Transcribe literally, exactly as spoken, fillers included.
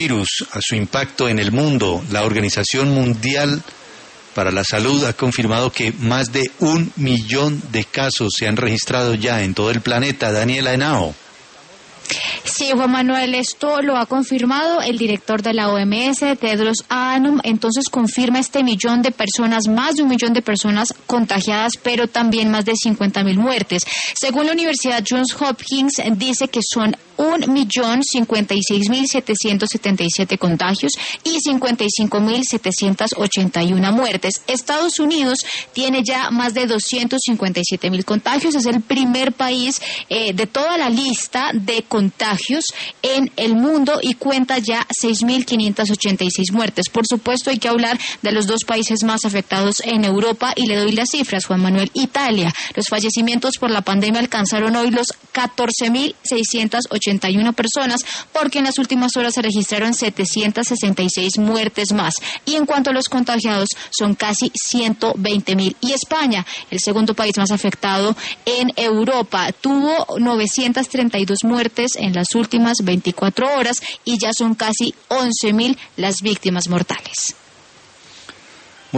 virus, a su impacto en el mundo, la Organización Mundial para la Salud ha confirmado que más de un millón de casos se han registrado ya en todo el planeta. Daniela Henao. Sí, Juan Manuel, esto lo ha confirmado el director de la O M S, Tedros Adhanom. Entonces confirma este millón de personas, más de un millón de personas contagiadas, pero también más de cincuenta mil muertes. Según la Universidad Johns Hopkins, dice que son un millón cincuenta y seis mil setecientos setenta y siete contagios y cincuenta y cinco mil setecientas ochenta y una muertes. Estados Unidos tiene ya más de doscientos cincuenta y siete mil contagios. Es el primer país eh, de toda la lista de contagios en el mundo y cuenta ya seis mil quinientas ochenta y seis muertes. Por supuesto, hay que hablar de los dos países más afectados en Europa y le doy las cifras, Juan Manuel. Italia, los fallecimientos por la pandemia alcanzaron hoy los catorce mil seiscientas ochenta y una personas, porque en las últimas horas se registraron setecientas sesenta y seis muertes más. Y en cuanto a los contagiados, son casi ciento veinte mil. Y España, el segundo país más afectado en Europa, tuvo novecientas treinta y dos muertes en las últimas veinticuatro horas y ya son casi once mil las víctimas mortales.